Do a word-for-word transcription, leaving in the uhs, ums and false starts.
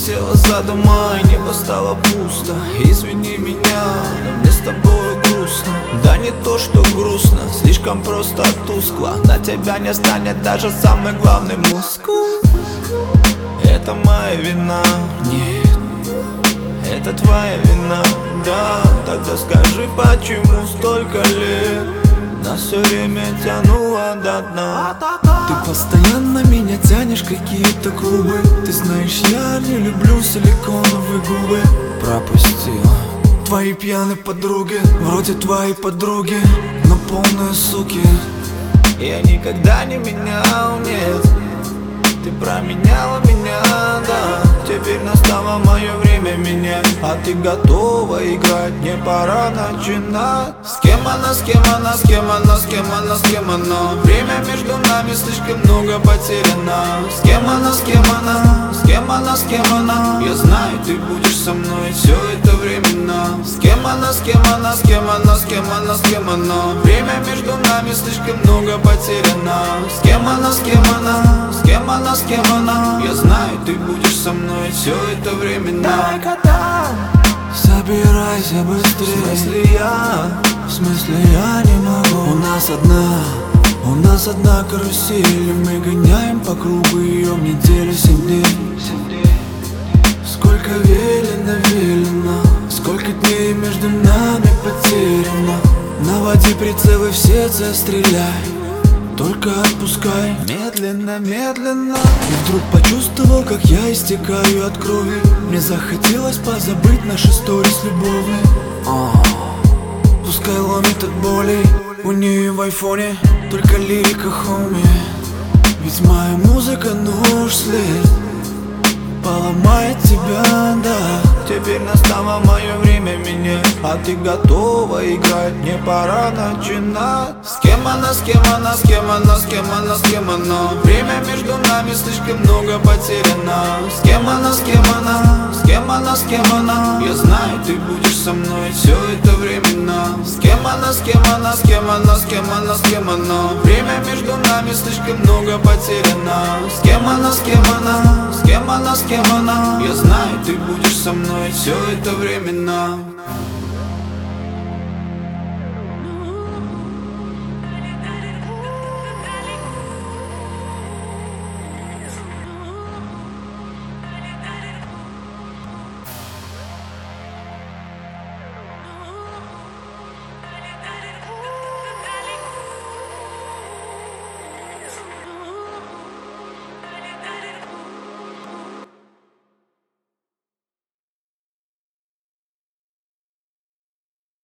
села за дома, и небо стало пусто. Извини меня, но мне с тобой грустно. Да не то, что грустно, слишком просто тускло. На тебя не станет даже самый главный мускул. Это моя вина, нет, это твоя вина. Да, тогда скажи, почему столько лет нас все время тянуло до дна. Ты постоянно меня тянешь в какие-то клубы. Ты знаешь, я не люблю силиконовые губы. Пропустил твои пьяные подруги, вроде твоей подруги, но полные суки. Я никогда не менял, нет, ты променяла меня, да. Теперь настало мое время менять, а ты готова играть, мне пора начинать. С кем она, с кем она, с кем она, с кем она, с кем она? Время между нами слишком много потеряно. С кем она, с кем она, с кем она, с кем она? Я знаю, ты будешь со мной, все это временно. С кем она, с кем она, с кем она, с кем она, с кем она? Время между нами слишком много потеряно. С кем она, с кем она, с кем она, с кем она? Я знаю, ты будешь со мной, все это временно. Собирайся быстрее. В смысле я, в смысле я не могу. У нас одна, у нас одна карусель, мы гоняем по кругу ее в неделю семь дней. Сколько велено, велено, сколько дней между нами потеряно. Наводи прицелы в сердце, стреляй, только отпускай. Медленно, медленно. И вдруг почувствовал, как я истекаю от крови. Мне захотелось позабыть наши сторис любовные. а, Пускай ломит от боли. У нее в айфоне только лирика, хоми. Ведь моя музыка нож след поломает тебя, да. Теперь настало мое время менять, а ты готова играть, мне пора начинать. С кем она, с кем она, с кем она, с кем она, с кем она? Время между нами слишком много потеряно. С кем она, с кем она, с кем она, с кем она? Я знаю, ты будешь со мной, все это временно. С кем она, с кем она, с кем она, с кем она, с кем она? Время между нами слишком много потеряно. С кем она, с кем она, с кем она, с кем она? Я знаю, ты будешь со мной, все это временно.